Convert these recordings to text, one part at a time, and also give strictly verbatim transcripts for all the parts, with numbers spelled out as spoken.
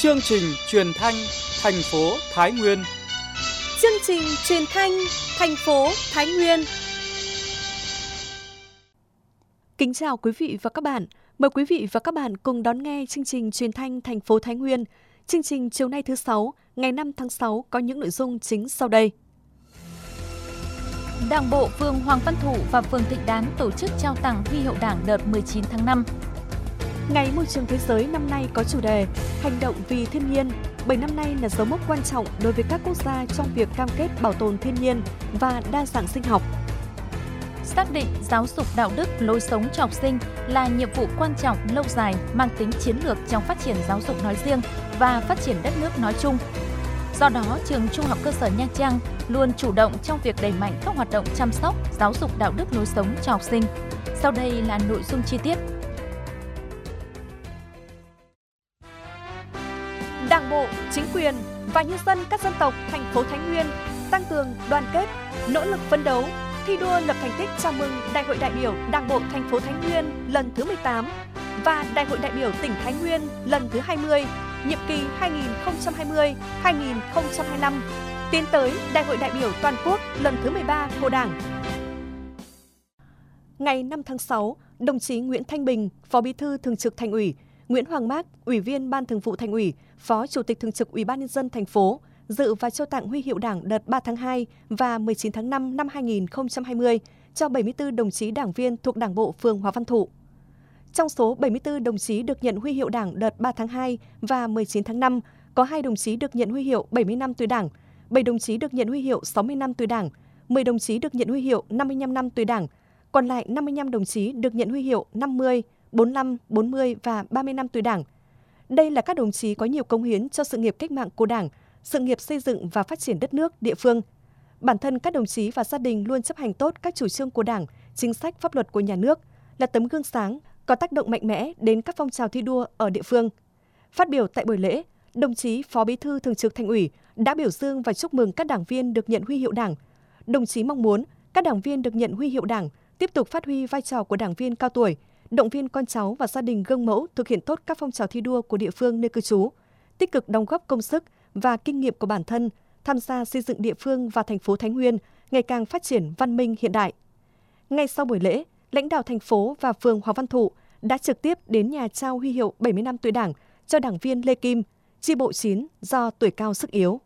Chương trình truyền thanh thành phố Thái Nguyên. Chương trình truyền thanh thành phố Thái Nguyên. Kính chào quý vị và các bạn. Mời quý vị và các bạn cùng đón nghe chương trình truyền thanh thành phố Thái Nguyên. Chương trình chiều nay thứ sáu, ngày năm tháng sáu có những nội dung chính sau đây. Đảng bộ phường Hoàng Văn Thụ và phường Thịnh Đán tổ chức trao tặng huy hiệu Đảng đợt mười chín tháng năm. Ngày môi trường thế giới năm nay có chủ đề Hành động vì thiên nhiên, bởi năm nay là dấu mốc quan trọng đối với các quốc gia trong việc cam kết bảo tồn thiên nhiên và đa dạng sinh học. Xác định giáo dục đạo đức, lối sống cho học sinh là nhiệm vụ quan trọng lâu dài mang tính chiến lược trong phát triển giáo dục nói riêng và phát triển đất nước nói chung. Do đó, trường Trung học cơ sở Nha Trang luôn chủ động trong việc đẩy mạnh các hoạt động chăm sóc, giáo dục đạo đức lối sống cho học sinh. Sau đây là nội dung chi tiết. Đảng bộ, chính quyền và nhân dân các dân tộc thành phố Thái Nguyên tăng cường đoàn kết, nỗ lực phấn đấu, thi đua lập thành tích chào mừng Đại hội đại biểu Đảng bộ thành phố Thái Nguyên lần thứ mười tám và Đại hội đại biểu tỉnh Thái Nguyên lần thứ hai mươi, nhiệm kỳ hai nghìn không trăm hai mươi đến hai nghìn không trăm hai mươi lăm, tiến tới Đại hội đại biểu toàn quốc lần thứ mười ba của Đảng. Ngày năm tháng sáu, đồng chí Nguyễn Thanh Bình, Phó Bí thư Thường trực Thành ủy, Nguyễn Hoàng Mác, Ủy viên Ban Thường vụ Thành ủy, Phó Chủ tịch Thường trực Ủy ban nhân dân thành phố dự và trao tặng huy hiệu Đảng đợt ba tháng hai và mười chín tháng năm năm hai nghìn không trăm hai mươi cho bảy mươi tư đồng chí đảng viên thuộc Đảng bộ phường Hoàng Văn Thụ. Trong số bảy mươi tư đồng chí được nhận huy hiệu Đảng đợt ba tháng hai và mười chín tháng năm, có hai đồng chí được nhận huy hiệu bảy mươi năm tuổi Đảng, bảy đồng chí được nhận huy hiệu sáu mươi năm tuổi Đảng, mười đồng chí được nhận huy hiệu năm mươi lăm năm tuổi Đảng, còn lại năm mươi lăm đồng chí được nhận huy hiệu năm mươi, bốn mươi lăm, bốn mươi và ba mươi năm tuổi Đảng. Đây là các đồng chí có nhiều cống hiến cho sự nghiệp cách mạng của Đảng, sự nghiệp xây dựng và phát triển đất nước, địa phương. Bản thân các đồng chí và gia đình luôn chấp hành tốt các chủ trương của Đảng, chính sách pháp luật của nhà nước, là tấm gương sáng, có tác động mạnh mẽ đến các phong trào thi đua ở địa phương. Phát biểu tại buổi lễ, đồng chí Phó Bí thư Thường trực Thành ủy đã biểu dương và chúc mừng các đảng viên được nhận huy hiệu Đảng. Đồng chí mong muốn các đảng viên được nhận huy hiệu Đảng tiếp tục phát huy vai trò của đảng viên cao tuổi, động viên con cháu và gia đình gương mẫu thực hiện tốt các phong trào thi đua của địa phương nơi cư trú, tích cực đóng góp công sức và kinh nghiệm của bản thân, tham gia xây dựng địa phương và thành phố Thái Nguyên ngày càng phát triển văn minh hiện đại. Ngay sau buổi lễ, lãnh đạo thành phố và phường Hoàng Văn Thụ đã trực tiếp đến nhà trao huy hiệu bảy mươi năm tuổi Đảng cho đảng viên Lê Kim, chi bộ chín do tuổi cao sức yếu.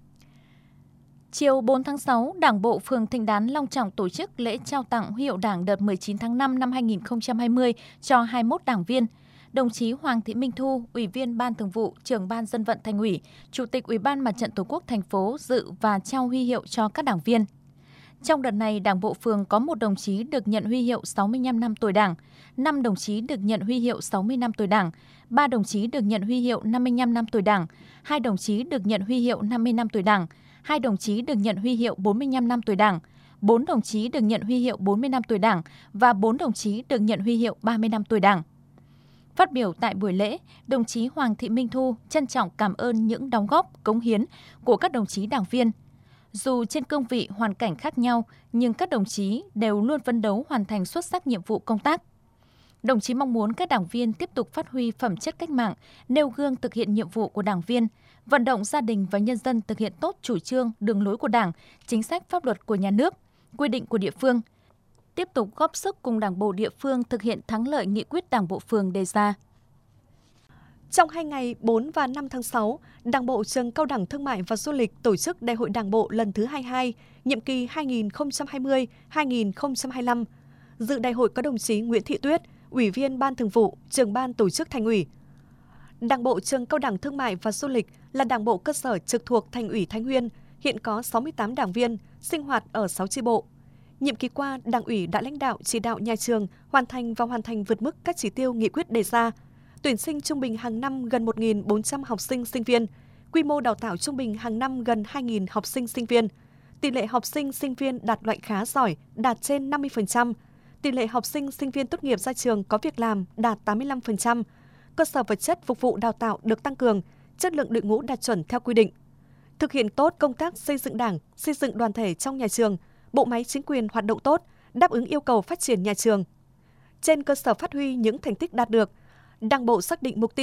Chiều bốn tháng sáu, Đảng bộ phường Thịnh Đán long trọng tổ chức lễ trao tặng huy hiệu Đảng đợt mười chín tháng năm năm hai nghìn không trăm hai mươi cho hai mươi mốt đảng viên. Đồng chí Hoàng Thị Minh Thu, Ủy viên Ban Thường vụ, Trưởng Ban Dân vận Thành ủy, Chủ tịch Ủy ban Mặt trận Tổ quốc thành phố dự và trao huy hiệu cho các đảng viên. Trong đợt này, Đảng bộ phường có một đồng chí được nhận huy hiệu sáu mươi lăm năm tuổi Đảng, năm đồng chí được nhận huy hiệu sáu mươi năm tuổi Đảng, ba đồng chí được nhận huy hiệu năm mươi lăm năm tuổi Đảng, hai đồng chí được nhận huy hiệu năm mươi năm tuổi Đảng, hai đồng chí được nhận huy hiệu bốn mươi lăm năm tuổi Đảng, bốn đồng chí được nhận huy hiệu bốn mươi năm tuổi Đảng và bốn đồng chí được nhận huy hiệu ba mươi năm tuổi Đảng. Phát biểu tại buổi lễ, đồng chí Hoàng Thị Minh Thu trân trọng cảm ơn những đóng góp, cống hiến của các đồng chí đảng viên. Dù trên cương vị hoàn cảnh khác nhau, nhưng các đồng chí đều luôn phấn đấu hoàn thành xuất sắc nhiệm vụ công tác. Đồng chí mong muốn các đảng viên tiếp tục phát huy phẩm chất cách mạng, nêu gương thực hiện nhiệm vụ của đảng viên, vận động gia đình và nhân dân thực hiện tốt chủ trương, đường lối của Đảng, chính sách pháp luật của nhà nước, quy định của địa phương, tiếp tục góp sức cùng Đảng bộ địa phương thực hiện thắng lợi nghị quyết Đảng bộ phường đề ra. Trong hai ngày bốn và năm tháng sáu, Đảng bộ Trường Cao đẳng Thương mại và Du lịch tổ chức Đại hội Đảng bộ lần thứ hai mươi hai, nhiệm kỳ hai nghìn không trăm hai mươi đến hai nghìn không trăm hai mươi lăm. Dự đại hội có đồng chí Nguyễn Thị Tuyết, Ủy viên Ban Thường vụ, Trưởng Ban Tổ chức Thành ủy. Đảng bộ Trường Cao đẳng Thương mại và Du lịch là đảng bộ cơ sở trực thuộc Thành ủy Thái Nguyên, hiện có sáu mươi tám đảng viên, sinh hoạt ở sáu chi bộ. Nhiệm kỳ qua, Đảng ủy đã lãnh đạo chỉ đạo nhà trường hoàn thành và hoàn thành vượt mức các chỉ tiêu nghị quyết đề ra. Tuyển sinh trung bình hàng năm gần một nghìn bốn trăm học sinh sinh viên, quy mô đào tạo trung bình hàng năm gần hai nghìn học sinh sinh viên. Tỷ lệ học sinh sinh viên đạt loại khá giỏi đạt trên năm mươi phần trăm. Tỷ lệ học sinh sinh viên tốt nghiệp ra trường có việc làm đạt tám mươi lăm phần trăm. Cơ sở vật chất phục vụ đào tạo được tăng cường, chất lượng đội ngũ đạt chuẩn theo quy định. Thực hiện tốt công tác xây dựng Đảng, xây dựng đoàn thể trong nhà trường, bộ máy chính quyền hoạt động tốt, đáp ứng yêu cầu phát triển nhà trường. Trên cơ sở phát huy những thành tích đạt được, Đảng bộ xác định mục tiêu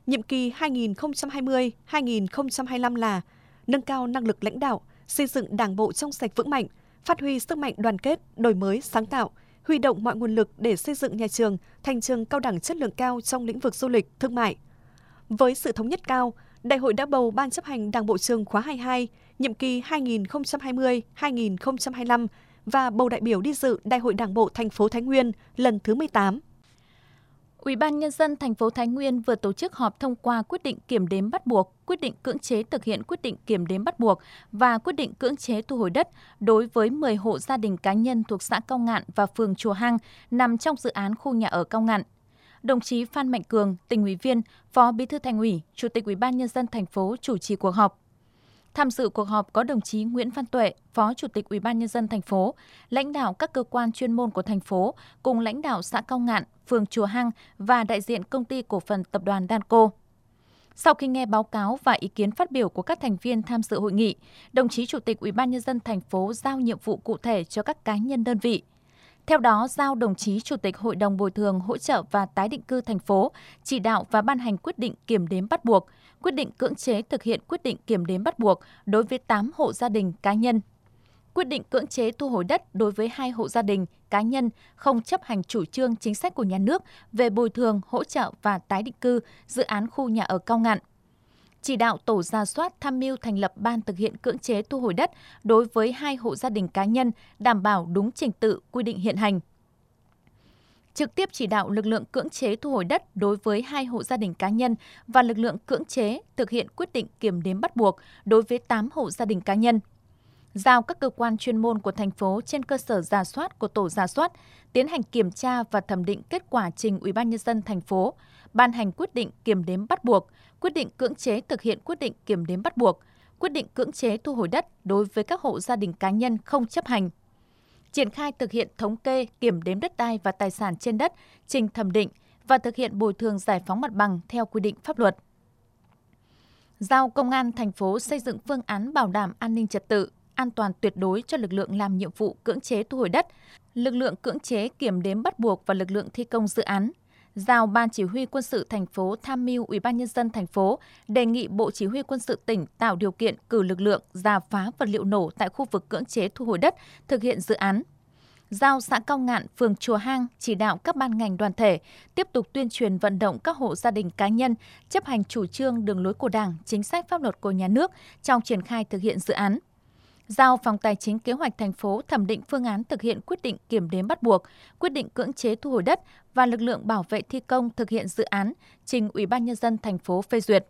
nhiệm kỳ hai nghìn không trăm hai mươi đến hai nghìn không trăm hai mươi lăm là nâng cao năng lực lãnh đạo, xây dựng Đảng bộ trong sạch vững mạnh, phát huy sức mạnh đoàn kết, đổi mới sáng tạo, huy động mọi nguồn lực để xây dựng nhà trường thành trường cao đẳng chất lượng cao trong lĩnh vực du lịch, thương mại. Với sự thống nhất cao, Đại hội đã bầu Ban chấp hành Đảng bộ trường khóa hai mươi hai, nhiệm kỳ hai nghìn không trăm hai mươi đến hai nghìn không trăm hai mươi lăm và bầu đại biểu đi dự Đại hội Đảng bộ thành phố Thái Nguyên lần thứ mười tám. Ủy ban Nhân dân thành phố Thái Nguyên vừa tổ chức họp thông qua quyết định kiểm đếm bắt buộc, quyết định cưỡng chế thực hiện quyết định kiểm đếm bắt buộc và quyết định cưỡng chế thu hồi đất đối với mười hộ gia đình cá nhân thuộc xã Cao Ngạn và phường Chùa Hang nằm trong dự án khu nhà ở Cao Ngạn. Đồng chí Phan Mạnh Cường, Tỉnh ủy viên, Phó Bí thư Thành ủy, Chủ tịch Ủy ban Nhân dân thành phố chủ trì cuộc họp. Tham dự cuộc họp có đồng chí Nguyễn Văn Tuệ, Phó Chủ tịch Ủy ban Nhân dân thành phố, lãnh đạo các cơ quan chuyên môn của thành phố, cùng lãnh đạo xã Cao Ngạn, phường Chùa Hang và đại diện công ty cổ phần tập đoàn Danco. Sau khi nghe báo cáo và ý kiến phát biểu của các thành viên tham dự hội nghị, đồng chí Chủ tịch Ủy ban Nhân dân thành phố giao nhiệm vụ cụ thể cho các cá nhân đơn vị. Theo đó, giao đồng chí Chủ tịch Hội đồng Bồi thường Hỗ trợ và Tái định cư thành phố chỉ đạo và ban hành quyết định kiểm đếm bắt buộc, quyết định cưỡng chế thực hiện quyết định kiểm đếm bắt buộc đối với tám hộ gia đình cá nhân, quyết định cưỡng chế thu hồi đất đối với hai hộ gia đình cá nhân không chấp hành chủ trương chính sách của nhà nước về bồi thường, hỗ trợ và tái định cư dự án khu nhà ở Cao Ngạn. Chỉ đạo tổ rà soát tham mưu thành lập ban thực hiện cưỡng chế thu hồi đất đối với hai hộ gia đình cá nhân đảm bảo đúng trình tự quy định hiện hành. Trực tiếp chỉ đạo lực lượng cưỡng chế thu hồi đất đối với hai hộ gia đình cá nhân và lực lượng cưỡng chế thực hiện quyết định kiểm đếm bắt buộc đối với tám hộ gia đình cá nhân. Giao các cơ quan chuyên môn của thành phố trên cơ sở rà soát của tổ rà soát tiến hành kiểm tra và thẩm định kết quả trình Ủy ban Nhân dân thành phố, ban hành quyết định kiểm đếm bắt buộc, quyết định cưỡng chế thực hiện quyết định kiểm đếm bắt buộc, quyết định cưỡng chế thu hồi đất đối với các hộ gia đình cá nhân không chấp hành. Triển khai thực hiện thống kê, kiểm đếm đất đai và tài sản trên đất, trình thẩm định và thực hiện bồi thường giải phóng mặt bằng theo quy định pháp luật. Giao Công an thành phố xây dựng phương án bảo đảm an ninh trật tự, an toàn tuyệt đối cho lực lượng làm nhiệm vụ cưỡng chế thu hồi đất, lực lượng cưỡng chế kiểm đếm bắt buộc và lực lượng thi công dự án. Giao Ban Chỉ huy Quân sự thành phố tham mưu Ủy ban Nhân dân thành phố đề nghị Bộ Chỉ huy Quân sự tỉnh tạo điều kiện cử lực lượng rà phá vật liệu nổ tại khu vực cưỡng chế thu hồi đất, thực hiện dự án. Giao xã Cao Ngạn, phường Chùa Hang chỉ đạo các ban ngành đoàn thể tiếp tục tuyên truyền vận động các hộ gia đình cá nhân chấp hành chủ trương đường lối của Đảng, chính sách pháp luật của nhà nước trong triển khai thực hiện dự án. Giao Phòng Tài chính Kế hoạch thành phố thẩm định phương án thực hiện quyết định kiểm đếm bắt buộc, quyết định cưỡng chế thu hồi đất và lực lượng bảo vệ thi công thực hiện dự án trình Ủy ban Nhân dân thành phố phê duyệt.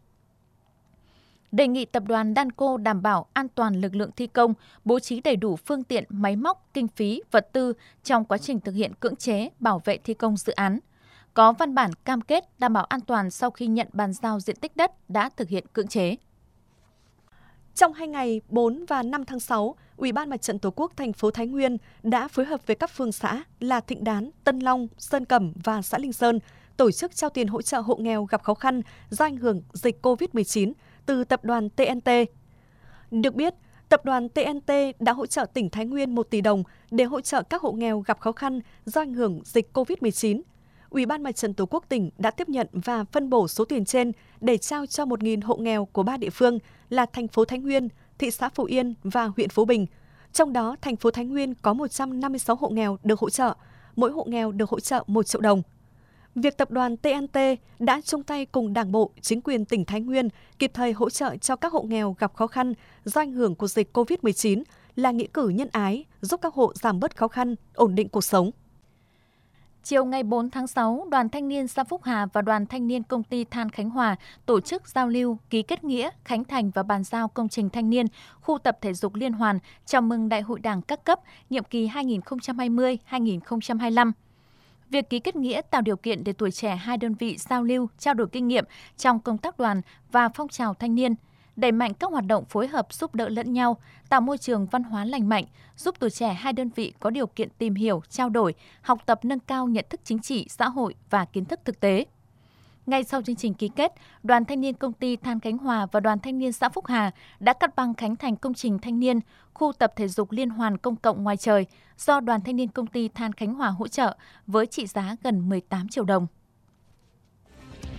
Đề nghị tập đoàn Danco đảm bảo an toàn lực lượng thi công, bố trí đầy đủ phương tiện, máy móc, kinh phí, vật tư trong quá trình thực hiện cưỡng chế, bảo vệ thi công dự án. Có văn bản cam kết đảm bảo an toàn sau khi nhận bàn giao diện tích đất đã thực hiện cưỡng chế. Trong hai ngày bốn và năm tháng sáu, Ủy ban Mặt trận Tổ quốc thành phố Thái Nguyên đã phối hợp với các phường xã là Thịnh Đán, Tân Long, Sơn Cẩm và xã Linh Sơn tổ chức trao tiền hỗ trợ hộ nghèo gặp khó khăn do ảnh hưởng dịch cô vít mười chín từ tập đoàn tê en tê. Được biết, tập đoàn tê en tê đã hỗ trợ tỉnh Thái Nguyên một tỷ đồng để hỗ trợ các hộ nghèo gặp khó khăn do ảnh hưởng dịch cô vít mười chín. Ủy ban Mặt trận Tổ quốc tỉnh đã tiếp nhận và phân bổ số tiền trên để trao cho một nghìn hộ nghèo của ba địa phương là thành phố Thái Nguyên, thị xã Phổ Yên và huyện Phú Bình. Trong đó, thành phố Thái Nguyên có một trăm năm mươi sáu hộ nghèo được hỗ trợ, mỗi hộ nghèo được hỗ trợ một triệu đồng. Việc tập đoàn tê en tê đã chung tay cùng Đảng bộ, chính quyền tỉnh Thái Nguyên kịp thời hỗ trợ cho các hộ nghèo gặp khó khăn do ảnh hưởng của dịch cô vít mười chín là nghĩa cử nhân ái, giúp các hộ giảm bớt khó khăn, ổn định cuộc sống. Chiều ngày bốn tháng sáu, Đoàn Thanh niên xã Phúc Hà và Đoàn Thanh niên Công ty Than Khánh Hòa tổ chức giao lưu, ký kết nghĩa, khánh thành và bàn giao công trình thanh niên, khu tập thể dục Liên Hoàn chào mừng Đại hội Đảng các cấp, nhiệm kỳ hai nghìn không trăm hai mươi đến hai nghìn không trăm hai mươi lăm. Việc ký kết nghĩa tạo điều kiện để tuổi trẻ hai đơn vị giao lưu, trao đổi kinh nghiệm trong công tác đoàn và phong trào thanh niên, đẩy mạnh các hoạt động phối hợp giúp đỡ lẫn nhau, tạo môi trường văn hóa lành mạnh, giúp tuổi trẻ hai đơn vị có điều kiện tìm hiểu, trao đổi, học tập nâng cao nhận thức chính trị, xã hội và kiến thức thực tế. Ngay sau chương trình ký kết, Đoàn Thanh niên Công ty Than Khánh Hòa và Đoàn Thanh niên xã Phúc Hà đã cắt băng khánh thành công trình thanh niên, khu tập thể dục Liên Hoàn công cộng ngoài trời do Đoàn Thanh niên Công ty Than Khánh Hòa hỗ trợ với trị giá gần mười tám triệu đồng.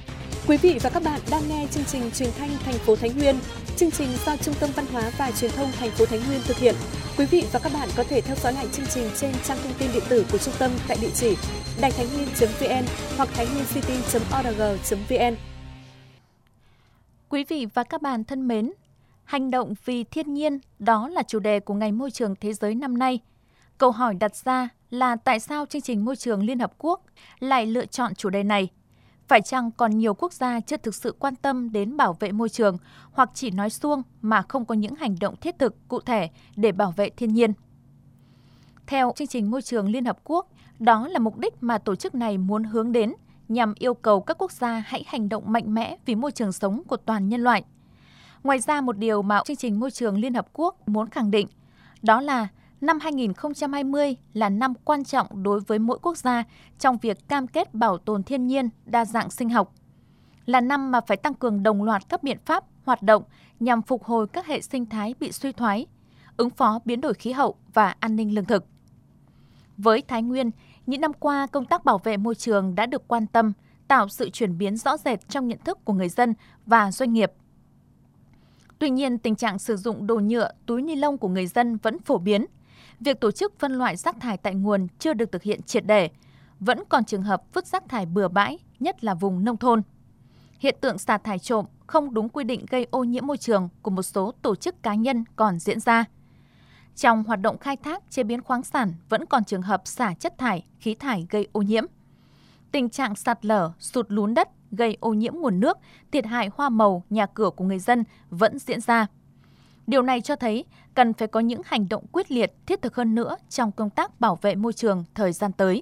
Quý vị và các bạn đang nghe chương trình truyền thanh thành phố Thái Nguyên. Chương trình do Trung tâm Văn hóa và Truyền thông thành phố Thái Nguyên thực hiện. Quý vị và các bạn có thể theo dõi lại chương trình trên trang thông tin điện tử của trung tâm tại địa chỉ đài thái nguyên chấm vn hoặc thái nguyên city chấm org chấm vn. Quý vị và các bạn thân mến, hành động vì thiên nhiên đó là chủ đề của Ngày Môi trường Thế giới năm nay. Câu hỏi đặt ra là tại sao chương trình Môi trường Liên Hợp Quốc lại lựa chọn chủ đề này? Phải chăng còn nhiều quốc gia chưa thực sự quan tâm đến bảo vệ môi trường hoặc chỉ nói suông mà không có những hành động thiết thực cụ thể để bảo vệ thiên nhiên? Theo chương trình Môi trường Liên Hợp Quốc, đó là mục đích mà tổ chức này muốn hướng đến nhằm yêu cầu các quốc gia hãy hành động mạnh mẽ vì môi trường sống của toàn nhân loại. Ngoài ra, một điều mà chương trình Môi trường Liên Hợp Quốc muốn khẳng định đó là năm hai nghìn không trăm hai mươi là năm quan trọng đối với mỗi quốc gia trong việc cam kết bảo tồn thiên nhiên, đa dạng sinh học. Là năm mà phải tăng cường đồng loạt các biện pháp, hoạt động nhằm phục hồi các hệ sinh thái bị suy thoái, ứng phó biến đổi khí hậu và an ninh lương thực. Với Thái Nguyên, những năm qua công tác bảo vệ môi trường đã được quan tâm, tạo sự chuyển biến rõ rệt trong nhận thức của người dân và doanh nghiệp. Tuy nhiên, tình trạng sử dụng đồ nhựa, túi ni lông của người dân vẫn phổ biến. Việc tổ chức phân loại rác thải tại nguồn chưa được thực hiện triệt để. Vẫn còn trường hợp vứt rác thải bừa bãi, nhất là vùng nông thôn. Hiện tượng xả thải trộm không đúng quy định gây ô nhiễm môi trường của một số tổ chức cá nhân còn diễn ra. Trong hoạt động khai thác, chế biến khoáng sản vẫn còn trường hợp xả chất thải, khí thải gây ô nhiễm. Tình trạng sạt lở, sụt lún đất gây ô nhiễm nguồn nước, thiệt hại hoa màu, nhà cửa của người dân vẫn diễn ra. Điều này cho thấy cần phải có những hành động quyết liệt, thiết thực hơn nữa trong công tác bảo vệ môi trường thời gian tới.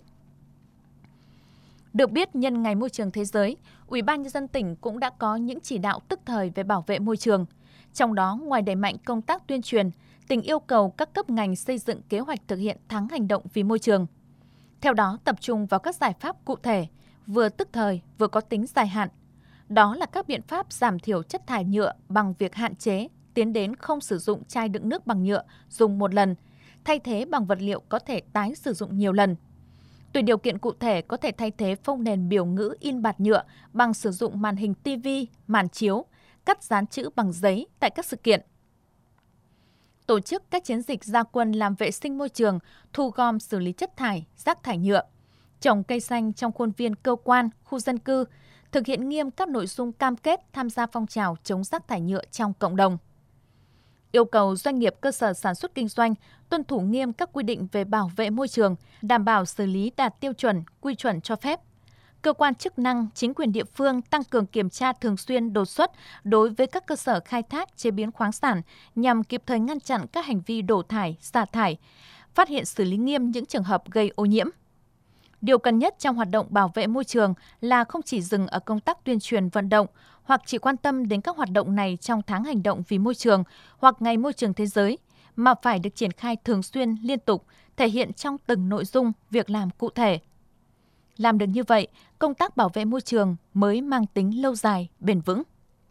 Được biết, nhân Ngày Môi trường Thế giới, Ủy ban Nhân dân tỉnh cũng đã có những chỉ đạo tức thời về bảo vệ môi trường. Trong đó, ngoài đẩy mạnh công tác tuyên truyền, tỉnh yêu cầu các cấp ngành xây dựng kế hoạch thực hiện tháng hành động vì môi trường. Theo đó, tập trung vào các giải pháp cụ thể, vừa tức thời, vừa có tính dài hạn. Đó là các biện pháp giảm thiểu chất thải nhựa bằng việc hạn chế, tiến đến không sử dụng chai đựng nước bằng nhựa dùng một lần, thay thế bằng vật liệu có thể tái sử dụng nhiều lần. Tùy điều kiện cụ thể có thể thay thế phông nền biểu ngữ in bạt nhựa bằng sử dụng màn hình ti vi, màn chiếu, cắt dán chữ bằng giấy tại các sự kiện. Tổ chức các chiến dịch ra quân làm vệ sinh môi trường, thu gom xử lý chất thải, rác thải nhựa, trồng cây xanh trong khuôn viên cơ quan, khu dân cư, thực hiện nghiêm các nội dung cam kết tham gia phong trào chống rác thải nhựa trong cộng đồng. Yêu cầu doanh nghiệp cơ sở sản xuất kinh doanh tuân thủ nghiêm các quy định về bảo vệ môi trường, đảm bảo xử lý đạt tiêu chuẩn, quy chuẩn cho phép. Cơ quan chức năng, chính quyền địa phương tăng cường kiểm tra thường xuyên đột xuất đối với các cơ sở khai thác, chế biến khoáng sản nhằm kịp thời ngăn chặn các hành vi đổ thải, xả thải, phát hiện xử lý nghiêm những trường hợp gây ô nhiễm. Điều cần nhất trong hoạt động bảo vệ môi trường là không chỉ dừng ở công tác tuyên truyền vận động hoặc chỉ quan tâm đến các hoạt động này trong tháng hành động vì môi trường hoặc Ngày Môi trường Thế giới, mà phải được triển khai thường xuyên, liên tục, thể hiện trong từng nội dung, việc làm cụ thể. Làm được như vậy, công tác bảo vệ môi trường mới mang tính lâu dài, bền vững.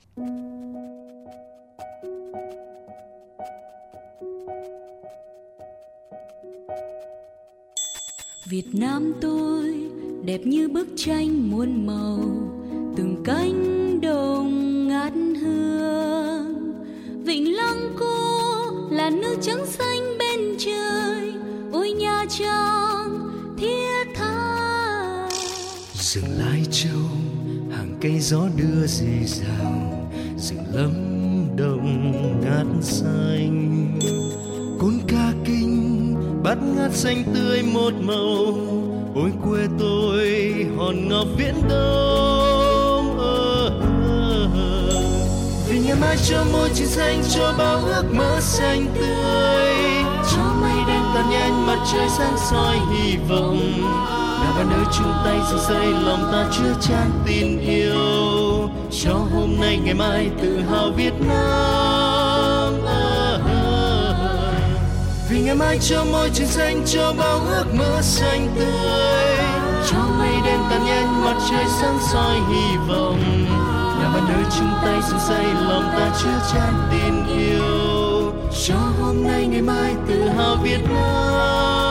Việt Nam tôi đẹp như bức tranh muôn màu, từng cánh đồng ngát hương. Vịnh Lăng Cô là nước trắng xanh bên trời, ôi Nha Trang thiết tha. Rừng Lai Châu hàng cây gió đưa rì rào, rừng Lâm Đồng ngát xanh. Cồn Ca Kinh bát ngát xanh tươi một màu, ôi quê tôi hòn ngọc Viễn Đông. ờ, ờ, ờ. Vì ngày mai cho môi trường xanh, cho bao ước mơ xanh tươi, cho mây đen tan nhanh, mặt trời sáng soi hy vọng. Nào bạn ơi chung tay dựng xây lòng ta chứa chan tin yêu, cho hôm nay ngày mai tự hào Việt Nam. ờ, ờ, ờ. Vì ngày mai cho môi trường xanh, cho bao ước mơ xanh tươi, cho mây đen tan nhanh, mặt trời sáng soi hy vọng. Nhà bạn ơi chung tay dựng xây lòng ta chứa chan tin yêu, cho hôm nay ngày mai tự hào Việt Nam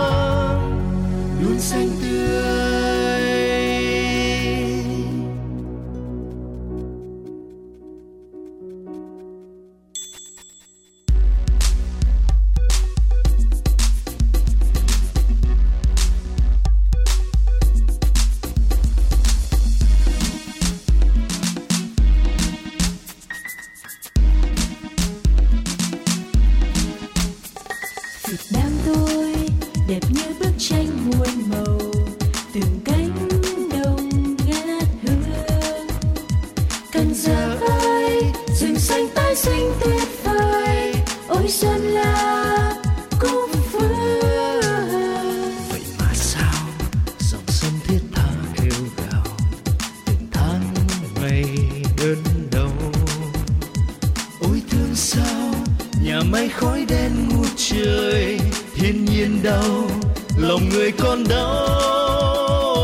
luôn xanh tươi. đớn đau. Ôi thương sao nhà máy khói đen ngút trời, thiên nhiên đau lòng người con đau.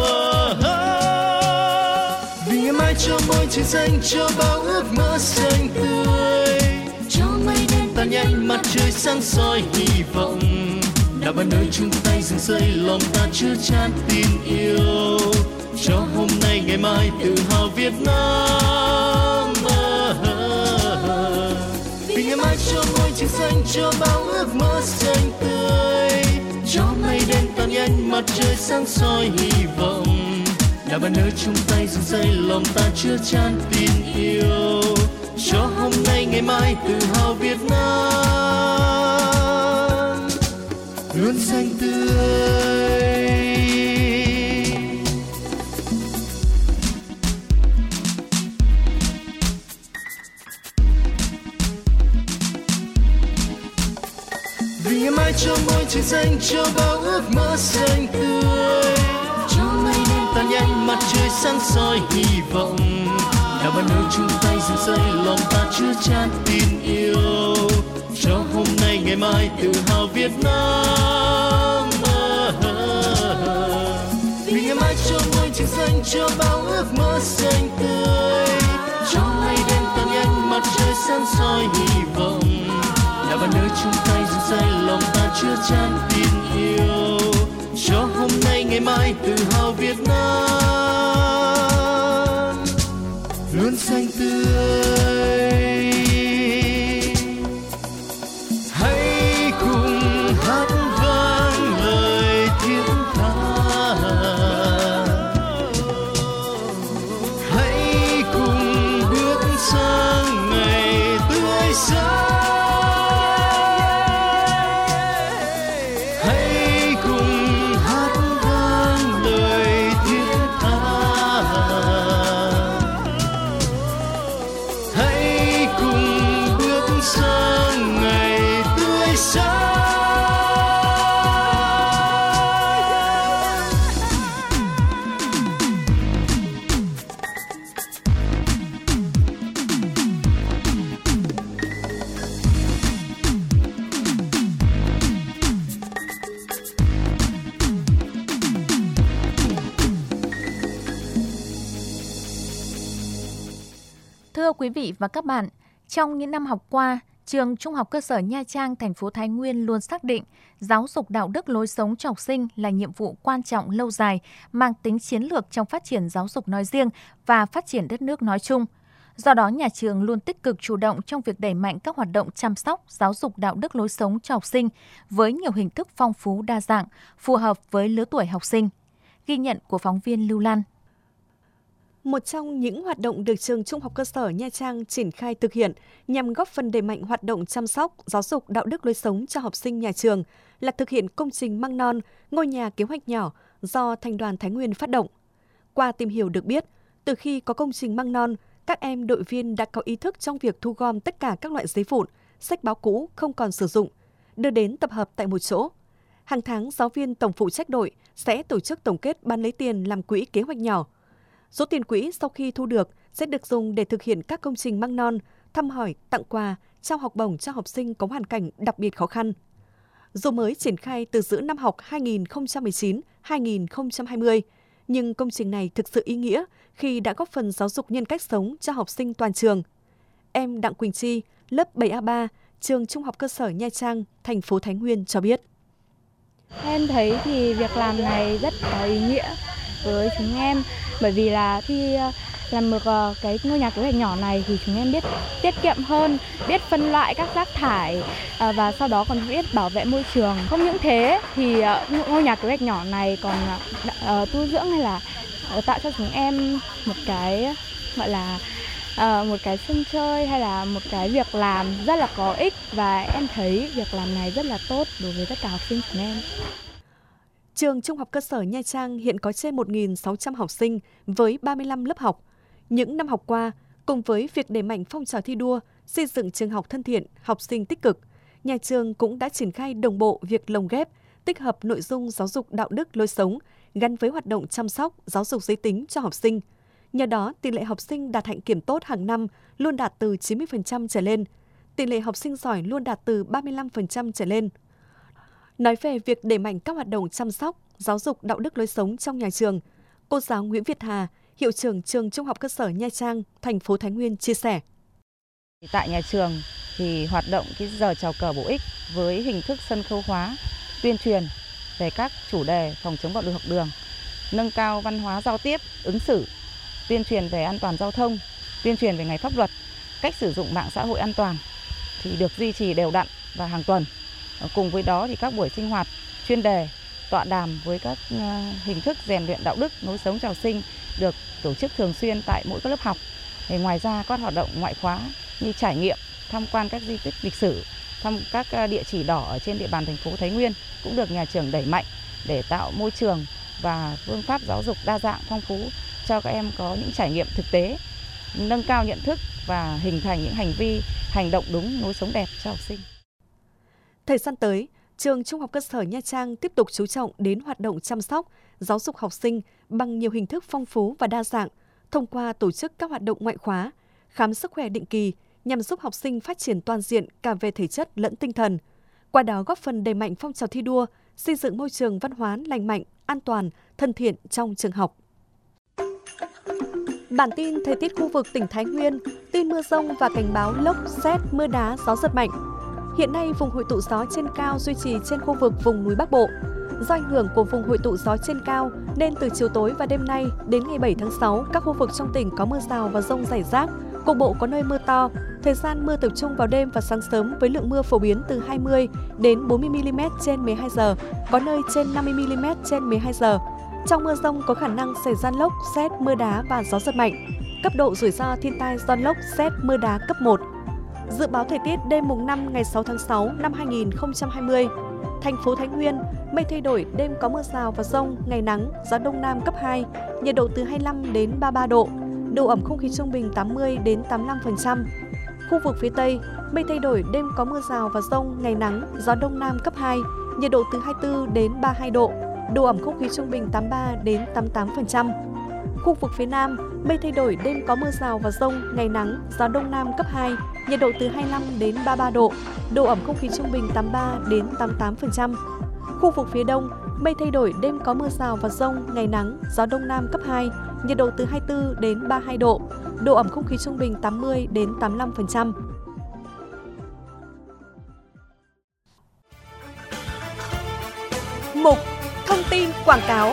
Vì ngày mai cho môi trường xanh, cho bao ước mơ xanh tươi, cho mây đen tan nhanh mặt trời sáng soi hy vọng. Đã bao nơi chung tay dựng xây lòng ta chứa chan tin yêu, cho hôm nay ngày mai tự hào Việt Nam. Vì ngày mai cho môi trường xanh, cho bao ước mơ xanh tươi, cho mây đen tan nhanh mặt trời sáng soi hy vọng. Đã bao nơi chung tay dựng xây lòng ta chứa chan tin yêu, cho hôm nay ngày mai tự hào Việt Nam luôn xanh tươi. Vì ngày mai cho môi trường xanh, cho bao ước mơ xanh tươi, cho mây đen tan nhanh mặt trời sáng soi hy vọng. Đã bao nơi chung tay dựng xây lòng ta chứa chan tin yêu, cho hôm nay ngày mai tự hào Việt Nam. Vì ngày mai cho môi trường xanh, cho bao ước mơ xanh tươi, cho mây đen tan nhanh mặt trời sáng soi hy vọng. Đã bao nơi chung tay dựng xây lòng ta chứa chan tin yêu, cho hôm nay ngày mai tự hào Việt Nam luôn xanh tươi. Hãy cùng hát vang lời thiết tha, hãy cùng bước sang ngày tươi sáng. Hãy cùng hát vang lời thiết tha, hãy cùng bước sang ngày tươi sáng. Thưa quý vị và các bạn, trong những năm học qua, trường Trung học cơ sở Nha Trang, thành phố Thái Nguyên luôn xác định giáo dục đạo đức lối sống cho học sinh là nhiệm vụ quan trọng lâu dài, mang tính chiến lược trong phát triển giáo dục nói riêng và phát triển đất nước nói chung. Do đó, nhà trường luôn tích cực chủ động trong việc đẩy mạnh các hoạt động chăm sóc, giáo dục đạo đức lối sống cho học sinh với nhiều hình thức phong phú đa dạng, phù hợp với lứa tuổi học sinh. Ghi nhận của phóng viên Lưu Lan. Một trong những hoạt động được trường Trung học cơ sở Nha Trang triển khai thực hiện nhằm góp phần đẩy mạnh hoạt động chăm sóc, giáo dục đạo đức lối sống cho học sinh nhà trường là thực hiện công trình măng non, ngôi nhà kế hoạch nhỏ do Thành đoàn Thái Nguyên phát động. Qua tìm hiểu được biết, từ khi có công trình măng non, các em đội viên đã có ý thức trong việc thu gom tất cả các loại giấy vụn, sách báo cũ không còn sử dụng, đưa đến tập hợp tại một chỗ. Hàng tháng, giáo viên tổng phụ trách đội sẽ tổ chức tổng kết bán lấy tiền làm quỹ kế hoạch nhỏ. Số tiền quỹ sau khi thu được sẽ được dùng để thực hiện các công trình măng non, thăm hỏi, tặng quà, trao học bổng cho học sinh có hoàn cảnh đặc biệt khó khăn. Dù mới triển khai từ giữa năm học hai nghìn không trăm mười chín hai nghìn không trăm hai mươi, nhưng công trình này thực sự ý nghĩa khi đã góp phần giáo dục nhân cách sống cho học sinh toàn trường. Em Đặng Quỳnh Chi, lớp bảy A ba, trường Trung học cơ sở Nha Trang, thành phố Thái Nguyên cho biết. Em thấy thì việc làm này rất có ý nghĩa với chúng em, bởi vì là khi làm một cái ngôi nhà kế hoạch nhỏ này thì chúng em biết tiết kiệm hơn, biết phân loại các rác thải và sau đó còn biết bảo vệ môi trường. Không những thế thì ngôi nhà kế hoạch nhỏ này còn tu dưỡng hay là tạo cho chúng em một cái gọi là một cái sân chơi hay là một cái việc làm rất là có ích, và em thấy việc làm này rất là tốt đối với tất cả học sinh chúng em. Trường Trung học cơ sở Nha Trang hiện có trên một nghìn sáu trăm học sinh với ba mươi lăm lớp học. Những năm học qua, cùng với việc đẩy mạnh phong trào thi đua, xây dựng trường học thân thiện, học sinh tích cực, nhà trường cũng đã triển khai đồng bộ việc lồng ghép, tích hợp nội dung giáo dục đạo đức lối sống gắn với hoạt động chăm sóc, giáo dục giới tính cho học sinh. Nhờ đó, tỷ lệ học sinh đạt hạnh kiểm tốt hàng năm luôn đạt từ chín mươi phần trăm trở lên. Tỷ lệ học sinh giỏi luôn đạt từ ba mươi lăm phần trăm trở lên. Nói về việc đẩy mạnh các hoạt động chăm sóc, giáo dục đạo đức lối sống trong nhà trường, cô giáo Nguyễn Việt Hà, hiệu trưởng trường Trung học cơ sở Nha Trang, thành phố Thái Nguyên chia sẻ. Tại nhà trường thì hoạt động cái giờ chào cờ bổ ích với hình thức sân khấu hóa, tuyên truyền về các chủ đề phòng chống bạo lực học đường, nâng cao văn hóa giao tiếp, ứng xử, tuyên truyền về an toàn giao thông, tuyên truyền về ngày pháp luật, cách sử dụng mạng xã hội an toàn thì được duy trì đều đặn và hàng tuần. Cùng với đó thì các buổi sinh hoạt chuyên đề, tọa đàm với các hình thức rèn luyện đạo đức, lối sống cho học sinh được tổ chức thường xuyên tại mỗi các lớp học. Thì ngoài ra các hoạt động ngoại khóa như trải nghiệm, tham quan các di tích lịch sử, thăm các địa chỉ đỏ ở trên địa bàn thành phố Thái Nguyên cũng được nhà trường đẩy mạnh để tạo môi trường và phương pháp giáo dục đa dạng phong phú cho các em có những trải nghiệm thực tế, nâng cao nhận thức và hình thành những hành vi, hành động đúng, lối sống đẹp cho học sinh. Thời gian tới, trường Trung học cơ sở Nha Trang tiếp tục chú trọng đến hoạt động chăm sóc, giáo dục học sinh bằng nhiều hình thức phong phú và đa dạng, thông qua tổ chức các hoạt động ngoại khóa, khám sức khỏe định kỳ nhằm giúp học sinh phát triển toàn diện cả về thể chất lẫn tinh thần. Qua đó góp phần đẩy mạnh phong trào thi đua, xây dựng môi trường văn hóa lành mạnh, an toàn, thân thiện trong trường học. Bản tin thời tiết khu vực tỉnh Thái Nguyên, tin mưa rông và cảnh báo lốc, sét, mưa đá, gió giật mạnh. Hiện nay, vùng hội tụ gió trên cao duy trì trên khu vực vùng núi Bắc Bộ. Do ảnh hưởng của vùng hội tụ gió trên cao, nên từ chiều tối và đêm nay đến ngày bảy tháng sáu, các khu vực trong tỉnh có mưa rào và dông rải rác, cục bộ có nơi mưa to. Thời gian mưa tập trung vào đêm và sáng sớm với lượng mưa phổ biến từ hai mươi đến bốn mươi mi-li-mét trên mười hai giờ, có nơi trên năm mươi mi-li-mét trên mười hai giờ. Trong mưa dông có khả năng xảy ra lốc, sét, mưa đá và gió giật mạnh. Cấp độ rủi ro thiên tai do lốc, sét, mưa đá cấp một. Dự báo thời tiết đêm mùng năm ngày sáu tháng sáu năm hai nghìn không trăm hai mươi. Thành phố Thái Nguyên, mây thay đổi, đêm có mưa rào và dông, ngày nắng, gió đông nam cấp hai, nhiệt độ từ hai mươi lăm đến ba mươi ba độ, độ ẩm không khí trung bình tám mươi đến tám mươi lăm phần trăm. Khu vực phía Tây, mây thay đổi, đêm có mưa rào và dông, ngày nắng, gió đông nam cấp hai, nhiệt độ từ hai mươi tư đến ba mươi hai độ, độ ẩm không khí trung bình tám mươi ba đến tám mươi tám phần trăm. Khu vực phía Nam, mây thay đổi, đêm có mưa rào và dông, ngày nắng, gió đông nam cấp hai, nhiệt độ từ hai mươi lăm đến ba mươi ba độ, độ ẩm không khí trung bình tám mươi ba đến tám mươi tám phần trăm. Khu vực phía Đông, mây thay đổi, đêm có mưa rào và dông, ngày nắng, gió đông nam cấp hai, nhiệt độ từ hai mươi tư đến ba mươi hai độ, độ ẩm không khí trung bình tám mươi đến tám mươi lăm phần trăm. Mục Thông tin quảng cáo.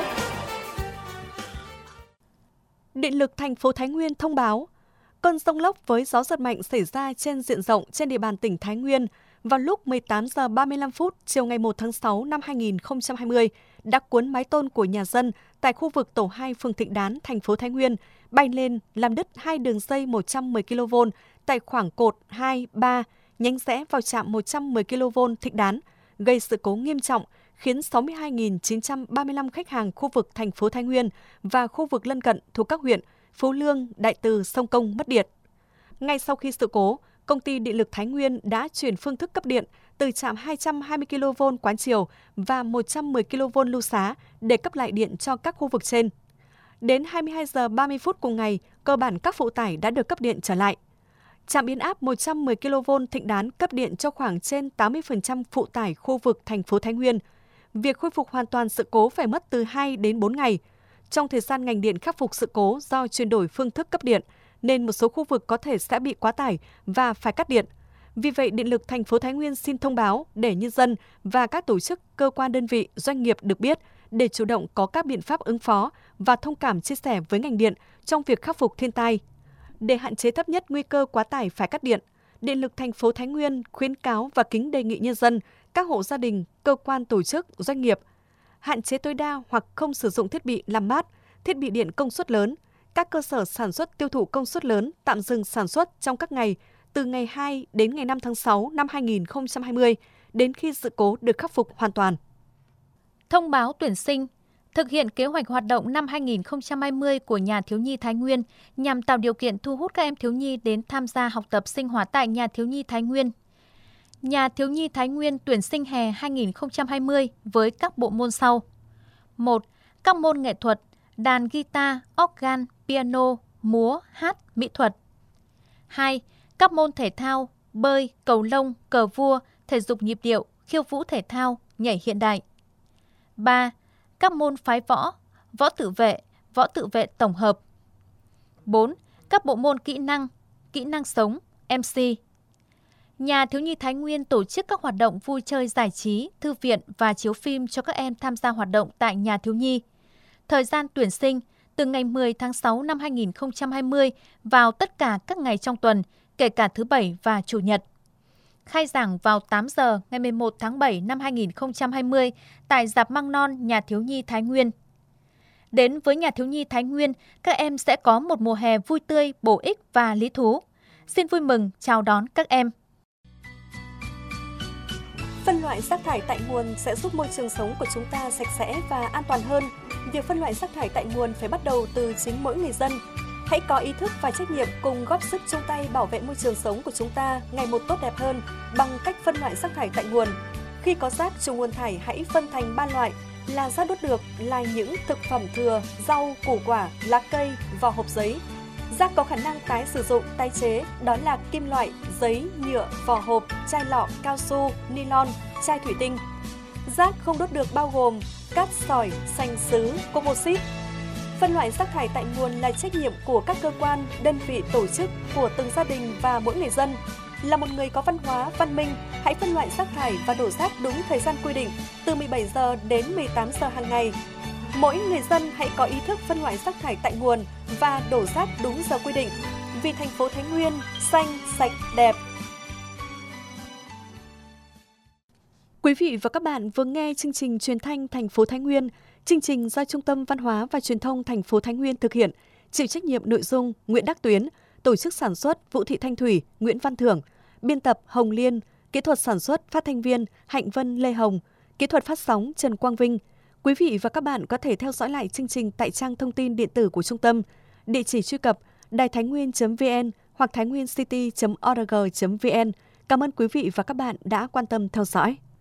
Điện lực thành phố Thái Nguyên thông báo, cơn dông lốc với gió giật mạnh xảy ra trên diện rộng trên địa bàn tỉnh Thái Nguyên vào lúc mười tám giờ ba mươi lăm phút chiều ngày một tháng sáu năm hai nghìn không trăm hai mươi đã cuốn mái tôn của nhà dân tại khu vực tổ hai phường Thịnh Đán, thành phố Thái Nguyên bay lên làm đứt hai đường dây một trăm mười ki-lô-vôn tại khoảng cột hai, ba, nhánh rẽ vào trạm một trăm mười ki-lô-vôn Thịnh Đán, gây sự cố nghiêm trọng, khiến sáu mươi hai nghìn chín trăm ba mươi lăm khách hàng khu vực thành phố Thái Nguyên và khu vực lân cận thuộc các huyện Phú Lương, Đại Từ, Sông Công mất điện. Ngay sau khi sự cố, Công ty Điện lực Thái Nguyên đã chuyển phương thức cấp điện từ trạm hai trăm hai mươi ki-lô-vôn Quán Triều và một trăm mười ki-lô-vôn Lưu Xá để cấp lại điện cho các khu vực trên. Đến hai mươi hai giờ ba mươi phút cùng ngày, cơ bản các phụ tải đã được cấp điện trở lại. Trạm biến áp một trăm mười ki-lô-vôn Thịnh Đán cấp điện cho khoảng trên tám mươi phần trăm phụ tải khu vực thành phố Thái Nguyên. Việc khôi phục hoàn toàn sự cố phải mất từ hai đến bốn ngày. Trong thời gian ngành điện khắc phục sự cố do chuyển đổi phương thức cấp điện, nên một số khu vực có thể sẽ bị quá tải và phải cắt điện. Vì vậy, Điện lực thành phố Thái Nguyên xin thông báo để nhân dân và các tổ chức, cơ quan đơn vị, doanh nghiệp được biết để chủ động có các biện pháp ứng phó và thông cảm chia sẻ với ngành điện trong việc khắc phục thiên tai. Để hạn chế thấp nhất nguy cơ quá tải phải cắt điện, Điện lực thành phố Thái Nguyên khuyến cáo và kính đề nghị nhân dân, các hộ gia đình, cơ quan tổ chức, doanh nghiệp hạn chế tối đa hoặc không sử dụng thiết bị làm mát, thiết bị điện công suất lớn. Các cơ sở sản xuất tiêu thụ công suất lớn tạm dừng sản xuất trong các ngày từ ngày hai đến ngày năm tháng sáu năm hai nghìn không trăm hai mươi đến khi sự cố được khắc phục hoàn toàn. Thông báo tuyển sinh. Thực hiện kế hoạch hoạt động năm hai nghìn không trăm hai mươi của Nhà thiếu nhi Thái Nguyên nhằm tạo điều kiện thu hút các em thiếu nhi đến tham gia học tập sinh hoạt tại Nhà thiếu nhi Thái Nguyên. Nhà thiếu nhi Thái Nguyên tuyển sinh hè hai nghìn không trăm hai mươi với các bộ môn sau. một. Các môn nghệ thuật, đàn guitar, organ, piano, múa, hát, mỹ thuật. hai. Các môn thể thao, bơi, cầu lông, cờ vua, thể dục nhịp điệu, khiêu vũ thể thao, nhảy hiện đại. ba. Các môn phái võ, võ tự vệ, võ tự vệ tổng hợp. bốn. Các bộ môn kỹ năng, kỹ năng sống, em xê. Nhà thiếu nhi Thái Nguyên tổ chức các hoạt động vui chơi giải trí, thư viện và chiếu phim cho các em tham gia hoạt động tại nhà thiếu nhi. Thời gian tuyển sinh từ ngày mười tháng sáu năm hai nghìn không trăm hai mươi vào tất cả các ngày trong tuần, kể cả thứ Bảy và Chủ nhật. Khai giảng vào tám giờ ngày mười một tháng bảy năm hai nghìn không trăm hai mươi tại Rạp Măng Non Nhà thiếu nhi Thái Nguyên. Đến với Nhà thiếu nhi Thái Nguyên, các em sẽ có một mùa hè vui tươi, bổ ích và lý thú. Xin vui mừng chào đón các em. Phân loại rác thải tại nguồn sẽ giúp môi trường sống của chúng ta sạch sẽ và an toàn hơn. Việc phân loại rác thải tại nguồn phải bắt đầu từ chính mỗi người dân. Hãy có ý thức và trách nhiệm cùng góp sức chung tay bảo vệ môi trường sống của chúng ta ngày một tốt đẹp hơn bằng cách phân loại rác thải tại nguồn. Khi có rác trùng nguồn thải hãy phân thành ba loại là rác đốt được, là những thực phẩm thừa, rau, củ quả, lá cây, vỏ hộp giấy. Rác có khả năng tái sử dụng, tái chế, đó là kim loại, giấy, nhựa, vỏ hộp, chai lọ, cao su, nylon, chai thủy tinh. Rác không đốt được bao gồm cát sỏi, sành sứ, composite. Phân loại rác thải tại nguồn là trách nhiệm của các cơ quan, đơn vị, tổ chức, của từng gia đình và mỗi người dân. Là một người có văn hóa, văn minh, hãy phân loại rác thải và đổ rác đúng thời gian quy định, từ mười bảy giờ đến mười tám giờ hàng ngày. Mỗi người dân hãy có ý thức phân loại rác thải tại nguồn và đổ rác đúng giờ quy định. Vì thành phố Thái Nguyên xanh, sạch, đẹp. Quý vị và các bạn vừa nghe chương trình truyền thanh thành phố Thái Nguyên. Chương trình do Trung tâm Văn hóa và Truyền thông thành phố Thái Nguyên thực hiện, chịu trách nhiệm nội dung Nguyễn Đắc Tuyến, tổ chức sản xuất Vũ Thị Thanh Thủy, Nguyễn Văn Thưởng, biên tập Hồng Liên, kỹ thuật sản xuất phát thanh viên Hạnh Vân Lê Hồng, kỹ thuật phát sóng Trần Quang Vinh. Quý vị và các bạn có thể theo dõi lại chương trình tại trang thông tin điện tử của trung tâm, địa chỉ truy cập đài thái nguyên chấm vn hoặc thái nguyên city chấm org chấm vn. Cảm ơn quý vị và các bạn đã quan tâm theo dõi.